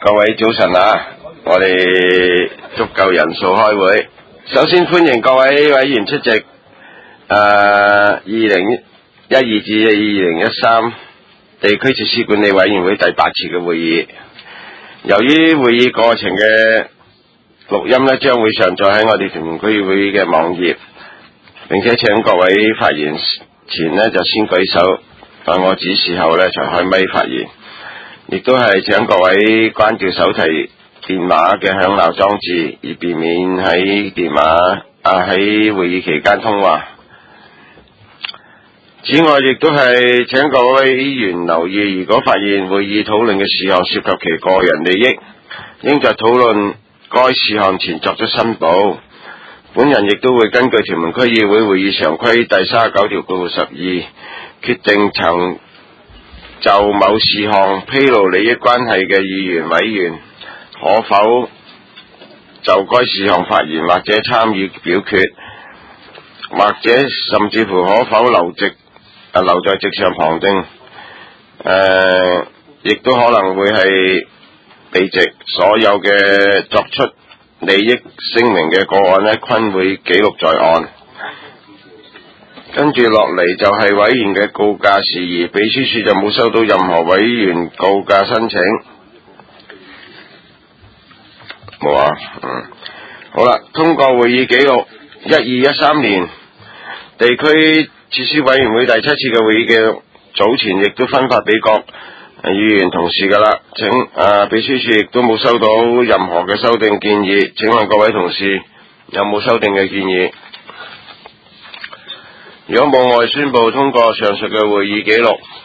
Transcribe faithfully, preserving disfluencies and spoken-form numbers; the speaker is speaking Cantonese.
各位早晨啊！我哋足夠人數開會。首先歡迎各位委員出席誒二零一二至二零一三地區設施管理委員會第八次嘅會議。由於會議過程嘅錄音呢，將會上載喺我哋屯門區議會嘅網頁，並且請各位發言前呢就先舉手，在我指示後呢才開咪發言。亦都係請各位關掉手提電話嘅響鬧裝置，以避免喺電話啊喺會議期間通話。此外，亦都係請各位議員留意，如果發現會議討論嘅事項涉及其個人利益，應在討論該事項前作出申報。本人亦都會根據屯門區議會會議常規第三十九條括弧十二，決定曾就某事項披露利益關係嘅議員委員可否就該事項發言或者參與表決，或者甚至乎可否留席啊留在席上旁聽，誒、呃，亦都可能會係避席。所有嘅作出利益聲明嘅個案呢，均會記錄在案。跟住落嚟就係委員嘅告假事宜，秘書處就冇收到任何委員告假申請。冇啊，嗯，好啦，通過會議記錄一二一三年地區設施委員會第七次嘅會議嘅早前，亦都分發俾各議員同事噶啦。請啊，秘書處亦都冇收到任何嘅修訂建議。請問各位同事有冇修訂嘅建議？如果冇，我宣布通過上述嘅會議記錄。